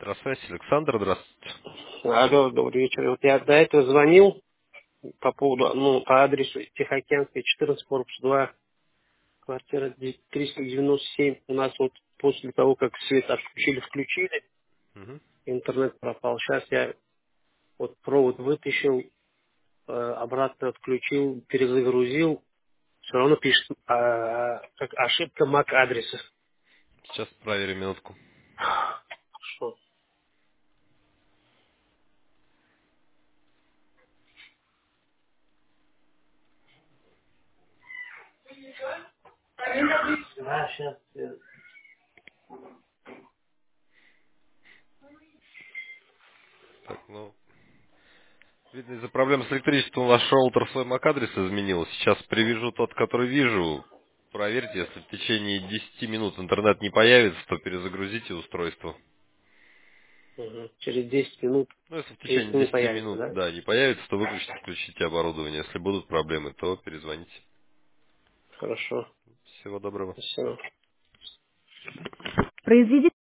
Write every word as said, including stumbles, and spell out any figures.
Здравствуйте, Александр, здравствуйте. Алло, добрый вечер. Вот я до этого звонил по поводу, ну, по адресу Тихоокеанская, четырнадцать, корпус два, квартира триста девяносто семь. У нас вот после того, как свет отключили, включили, Мгм. интернет пропал. Сейчас я вот провод вытащил, э, обратно отключил, перезагрузил. Все равно пишет а, как ошибка мак адреса. Сейчас проверим минутку. Что? Да, сейчас. Так, ну, видно, из-за проблем с электричеством ваш роутер свой мак-адрес изменил. Сейчас привяжу тот, который вижу. Проверьте, если в течение десяти минут интернет не появится, то перезагрузите устройство. Через десять минут, Ну, если в течение если не десяти появится, минут, да? да, не появится, то выключите, включите оборудование. Если будут проблемы, то перезвоните. Хорошо. Всего доброго. Все. Произведите